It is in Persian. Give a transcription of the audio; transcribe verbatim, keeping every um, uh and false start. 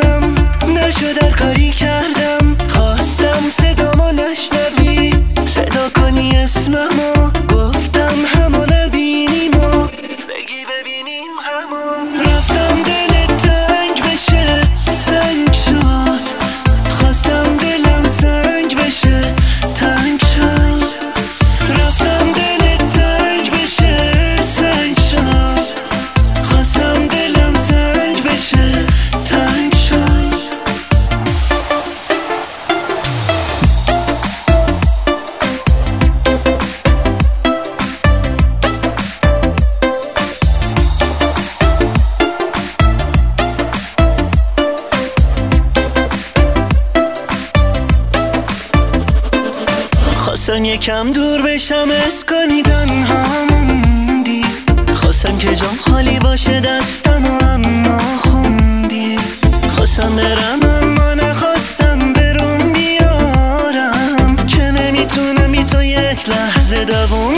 دلم نشد، هر کاری کردم خواستم صدامو نشنوی، صدا کنی اسممو، گفتم همو نبینیم و بگی ببینیم همو. رفتم دلت تنگ بشه سنگ شد، خواستم دلم سنگ بشه تنگ شد. رفتم دلت تنگ بشه سنگ شد، خواستم دلم سنگ بشه تنگ شد. خواستم یکم دور بشم، اس کنی تنها موندی، خواستم که جام خالی باشه دستم و اما خوندی. خواستم برم اما نخواستم برون بیارم، که نمیتونم بی تو یک لحظه دووم